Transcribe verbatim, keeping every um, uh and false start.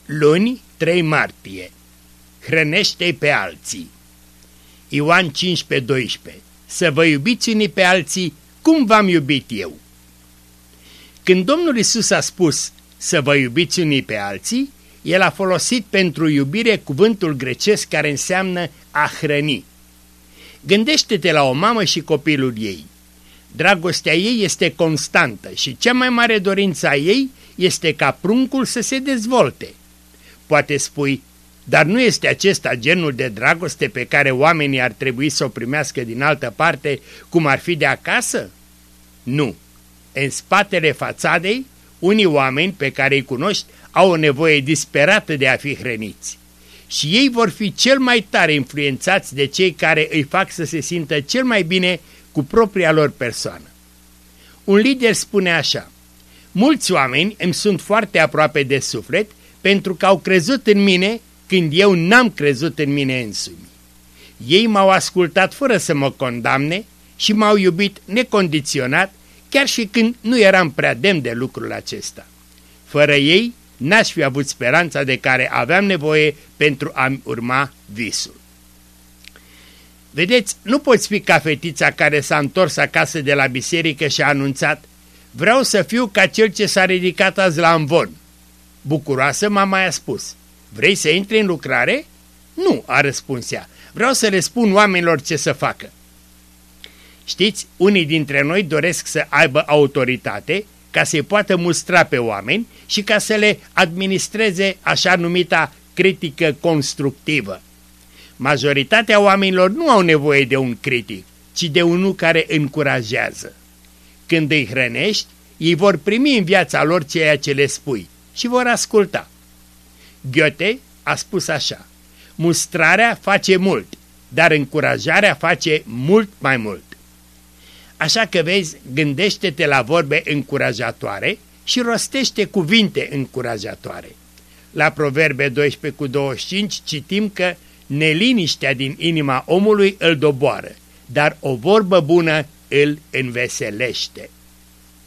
Luni, trei martie. Hrănește-i pe alții. Ioan cincisprezece doisprezece. Să vă iubiți unii pe alții cum v-am iubit eu. Când Domnul Iisus a spus să vă iubiți unii pe alții, El a folosit pentru iubire cuvântul grecesc care înseamnă a hrăni. Gândește-te la o mamă și copilul ei. Dragostea ei este constantă și cea mai mare dorință a ei este ca pruncul să se dezvolte. Poate spui, dar nu este acesta genul de dragoste pe care oamenii ar trebui să o primească din altă parte, cum ar fi de acasă? Nu. În spatele fațadei, unii oameni pe care îi cunoști au o nevoie disperată de a fi hrăniți. Și ei vor fi cel mai tare influențați de cei care îi fac să se simtă cel mai bine cu propria lor persoană. Un lider spune așa: mulți oameni îmi sunt foarte aproape de suflet pentru că au crezut în mine când eu n-am crezut în mine însumi. Ei m-au ascultat fără să mă condamne și m-au iubit necondiționat, chiar și când nu eram prea demn de lucrul acesta. Fără ei, n-aș fi avut speranța de care aveam nevoie pentru a-mi urma visul. Vedeți, nu poți fi ca fetița care s-a întors acasă de la biserică și a anunțat: vreau să fiu ca cel ce s-a ridicat azi la amvon. Bucuroasă, mama i-a spus: vrei să intri în lucrare? Nu, a răspuns ea, vreau să le spun oamenilor ce să facă. Știți, unii dintre noi doresc să aibă autoritate ca să-i poată mustra pe oameni și ca să le administreze așa numita critică constructivă. Majoritatea oamenilor nu au nevoie de un critic, ci de unul care încurajează. Când îi hrănești, ei vor primi în viața lor ceea ce le spui și vor asculta. Goethe a spus așa: mustrarea face mult, dar încurajarea face mult mai mult. Așa că vezi, gândește-te la vorbe încurajatoare și rostește cuvinte încurajatoare. La Proverbe doisprezece cu douăzeci și cinci citim că neliniștea din inima omului îl doboară, dar o vorbă bună îl înveselește.